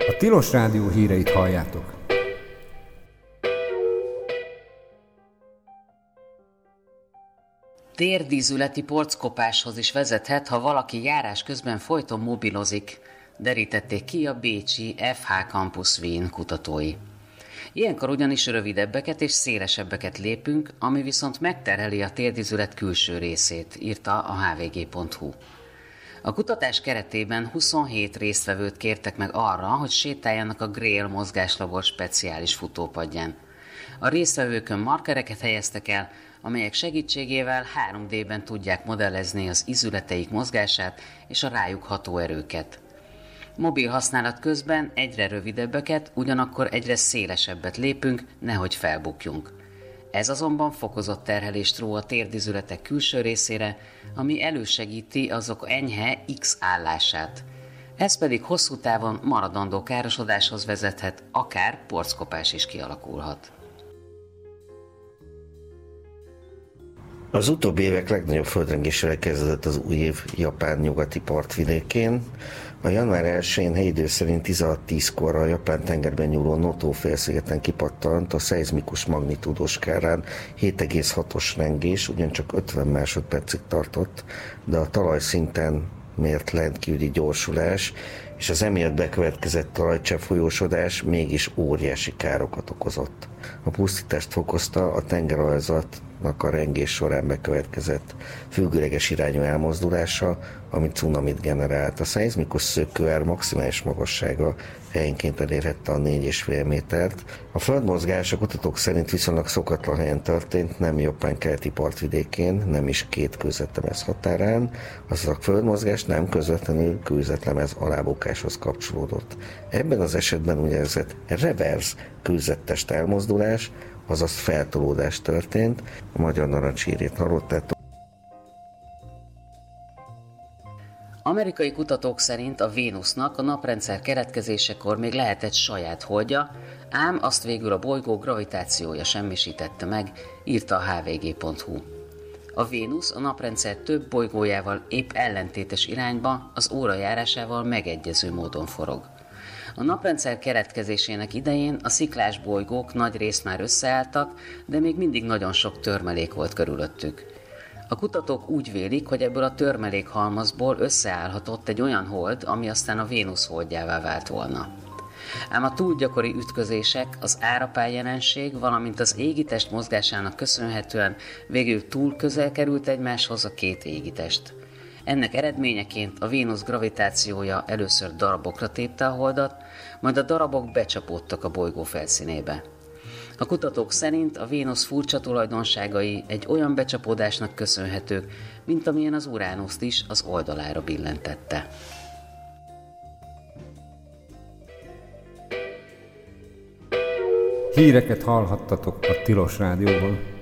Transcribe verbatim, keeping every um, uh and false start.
A Tilos Rádió híreit halljátok. Térdízületi porckopáshoz is vezethet, ha valaki járás közben folyton mobilozik, derítették ki a bécsi ef há Campus Wien kutatói. Ilyenkor ugyanis rövidebbeket és szélesebbeket lépünk, ami viszont megterheli a térdízület külső részét, írta a há vé gé pont hú. A kutatás keretében huszonhét résztvevőt kértek meg arra, hogy sétáljanak a Grail mozgáslabor speciális futópadján. A résztvevőkön markereket helyeztek el, amelyek segítségével három dében tudják modellezni az izületeik mozgását és a rájuk ható erőket. Mobil használat közben egyre rövidebbeket, ugyanakkor egyre szélesebbet lépünk, nehogy felbukjunk. Ez azonban fokozott terhelést ró a térdizületek külső részére, ami elősegíti azok enyhe X állását. Ez pedig hosszú távon maradandó károsodáshoz vezethet, akár porckopás is kialakulhat. Az utóbbi évek legnagyobb földrengésével kezdődött az új év Japán nyugati partvidékén. A január elsején helyi idő szerint tizenhat tízkor a Japán tengerben nyúló Noto félszigeten kipattant a szeizmikus magnitúdós skálán hét egész hatos rengés, ugyancsak ötven másodpercig tartott, de a talajszinten mért rendkívüli gyorsulás és az emiatt bekövetkezett talajcsepp folyósodás mégis óriási károkat okozott. A pusztítást fokozta a tengeralazatnak a rengés során bekövetkezett függőleges irányú elmozdulása, ami cunamit generált. A szeizmikus szökőár maximális magassága helyenként elérhette a négy és fél métert. A földmozgás a kutatók szerint viszonylag szokatlan helyen történt, nem Japán keleti partvidékén, nem is két kőzetlemez határán, azaz a földmozgás nem közvetlenül kőzetlemez alábukáshoz kapcsolódott. Ebben az esetben úgynevezett reverse kőzettest elmozdulás, azaz feltolódás történt. A Magyar Narancs hírét hallottátok. Amerikai kutatók szerint a Vénusznak a naprendszer keletkezésekor még lehetett saját holdja, ám azt végül a bolygó gravitációja semmisítette meg, írta a há vé gé pont hú. A Vénusz a naprendszer több bolygójával épp ellentétes irányba, az óra járásával megegyező módon forog. A naprendszer keletkezésének idején a sziklás bolygók nagy részt már összeálltak, de még mindig nagyon sok törmelék volt körülöttük. A kutatók úgy vélik, hogy ebből a törmelékhalmazból összeállhatott egy olyan hold, ami aztán a Vénusz holdjává vált volna. Ám a túl gyakori ütközések, az árapály jelenség, valamint az égitest mozgásának köszönhetően végül túl közel került egymáshoz a két égitest. Ennek eredményeként a Vénusz gravitációja először darabokra tépte a holdat, majd a darabok becsapódtak a bolygó felszínébe. A kutatók szerint a Vénusz furcsa tulajdonságai egy olyan becsapódásnak köszönhetők, mint amilyen az Uránuszt is az oldalára billentette. Híreket hallhattatok a Tilos Rádióban.